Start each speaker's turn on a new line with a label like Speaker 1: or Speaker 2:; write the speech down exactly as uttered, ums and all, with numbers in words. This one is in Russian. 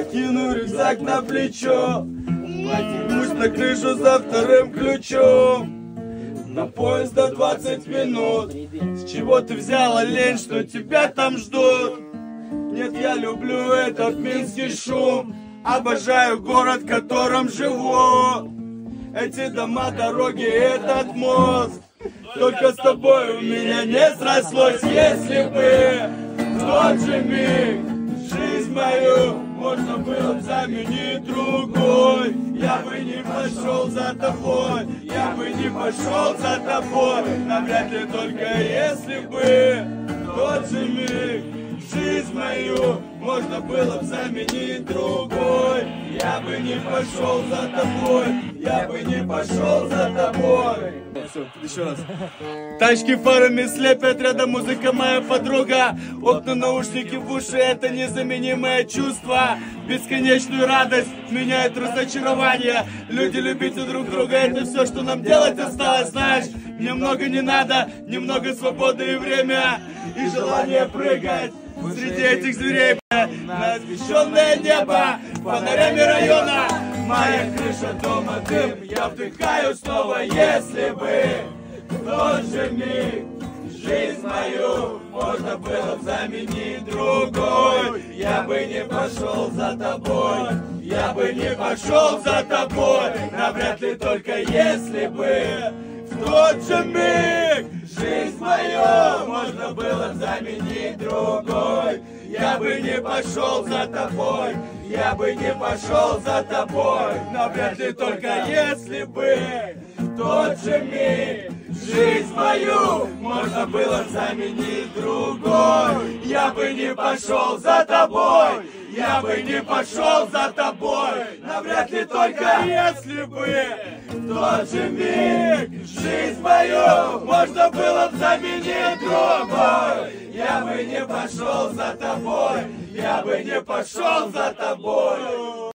Speaker 1: Накину рюкзак на плечо, поднимусь на крышу за вторым ключом. На поезд до двадцать минут. С чего ты взяла лень, что тебя там ждут? Нет, я люблю этот минский шум. Обожаю город, в котором живу. Эти дома, дороги, этот мост. Только с тобой у меня не срослось. Если бы в тот же миг жизнь мою можно было бы заменить другой, я бы не пошел за тобой, я бы не пошел за тобой. Навряд ли только если бы в тот же миг жизнь мою можно было бы заменить другой, я бы не пошел за тобой, я бы не пошел за тобой. Все, еще раз. Тачки фарами слепят, рядом музыка моя подруга. Окна, наушники в уши, это незаменимое чувство. Бесконечную радость меняет разочарование. Люди любите друг друга, это все, что нам делать осталось. Знаешь, мне много не надо, немного свободы и время, и желание прыгать среди этих зверей на освещенное небо фонарями района. Моя крыша дома, дым, я вдыхаю снова. Если бы в тот же миг жизнь мою можно было бы заменить другой, я бы не пошел за тобой, я бы не пошел за тобой. Навряд ли только если бы в тот же миг жизнь мою можно было заменить другой, я бы не пошел за тобой, я бы не пошел за тобой. Навряд ли только если бы в тот же миг жизнь мою можно было заменить другой, я бы не пошел за тобой, я бы не пошел за тобой. Навряд ли только если бы в тот же миг жизнь мою можно было бы заменить другой, я бы не пошел за тобой, я бы не пошел за тобой.